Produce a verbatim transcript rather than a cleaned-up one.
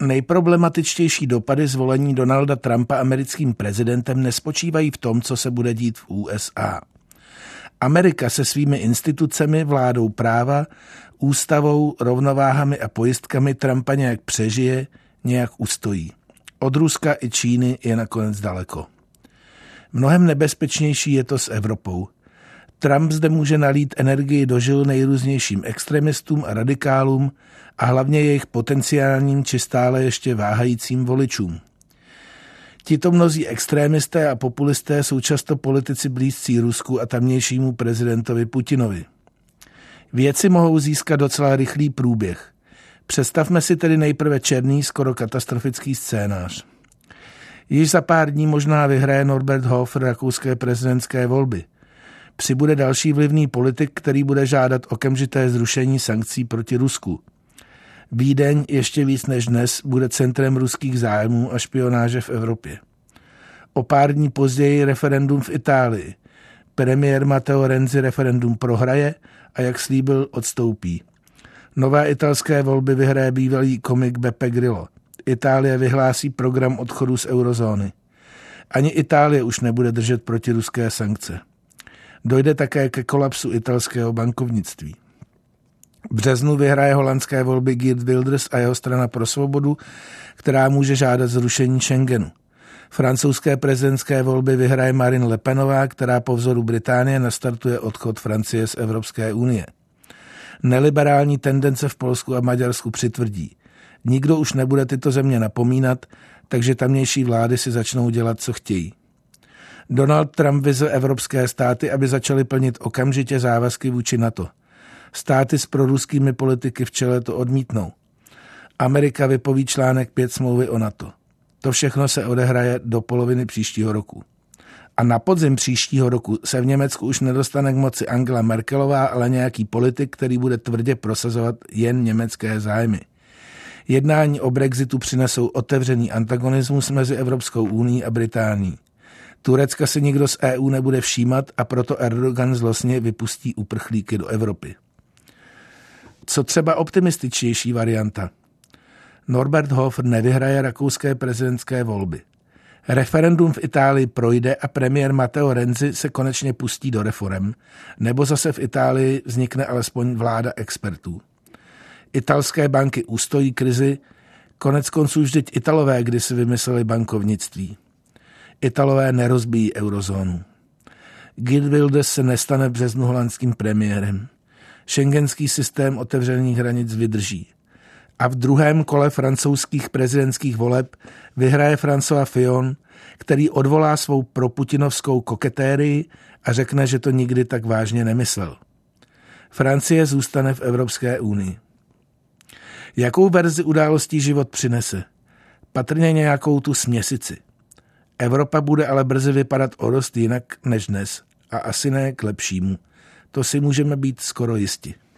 Nejproblematičtější dopady zvolení Donalda Trumpa americkým prezidentem nespočívají v tom, co se bude dít v U S A. Amerika se svými institucemi, vládou práva, ústavou, rovnováhami a pojistkami Trumpa nějak přežije, nějak ustojí. Od Ruska i Číny je nakonec daleko. Mnohem nebezpečnější je to s Evropou. Trump zde může nalít energii do žil nejrůznějším extremistům a radikálům a hlavně jejich potenciálním či stále ještě váhajícím voličům. Tito mnozí extrémisté a populisté jsou často politici blízcí Rusku a tamnějšímu prezidentovi Putinovi. Věci mohou získat docela rychlý průběh. Představme si tedy nejprve černý, skoro katastrofický scénář. Již za pár dní možná vyhraje Norbert Hofer rakouské prezidentské volby. Přibude další vlivný politik, který bude žádat okamžité zrušení sankcí proti Rusku. Vídeň ještě víc než dnes bude centrem ruských zájmů a špionáže v Evropě. O pár dní později referendum v Itálii. Premiér Matteo Renzi referendum prohraje a jak slíbil, odstoupí. Nové italské volby vyhraje bývalý komik Beppe Grillo. Itálie vyhlásí program odchodu z eurozóny. Ani Itálie už nebude držet protiruské sankce. Dojde také ke kolapsu italského bankovnictví. V březnu vyhraje holandské volby Geert Wilders a jeho strana Pro svobodu, která může žádat zrušení Schengenu. Francouzské prezidentské volby vyhraje Marine Le Penová, která po vzoru Británie nastartuje odchod Francie z Evropské unie. Neliberální tendence v Polsku a Maďarsku přitvrdí. Nikdo už nebude tyto země napomínat, takže tamnější vlády si začnou dělat, co chtějí. Donald Trump vyzve evropské státy, aby začaly plnit okamžitě závazky vůči NATO. Státy s proruskými politiky v čele to odmítnou. Amerika vypoví článek pět smlouvy o NATO. To všechno se odehraje do poloviny příštího roku. A na podzim příštího roku se v Německu už nedostane k moci Angela Merkelová, ale nějaký politik, který bude tvrdě prosazovat jen německé zájmy. Jednání o Brexitu přinesou otevřený antagonismus mezi Evropskou unií a Británií. Turecka si nikdo z E U nebude všímat a proto Erdogan zlostně vypustí uprchlíky do Evropy. Co třeba optimističtější varianta? Norbert Hofer nevyhraje rakouské prezidentské volby. Referendum v Itálii projde a premiér Matteo Renzi se konečně pustí do reforem, nebo zase v Itálii vznikne alespoň vláda expertů. Italské banky ustojí krizi, konec konců vždyť Italové kdysi vymysleli bankovnictví. Italové nerozbíjí eurozónu. Geert Wilders se nestane v březnu holandským premiérem. Schengenský systém otevřených hranic vydrží. A v druhém kole francouzských prezidentských voleb vyhraje François Fillon, který odvolá svou proputinovskou koketérii a řekne, že to nikdy tak vážně nemyslel. Francie zůstane v Evropské unii. Jakou verzi událostí život přinese? Patrně nějakou tu směsici. Evropa bude ale brzy vypadat o dost jinak než dnes a asi ne k lepšímu. To si můžeme být skoro jisti.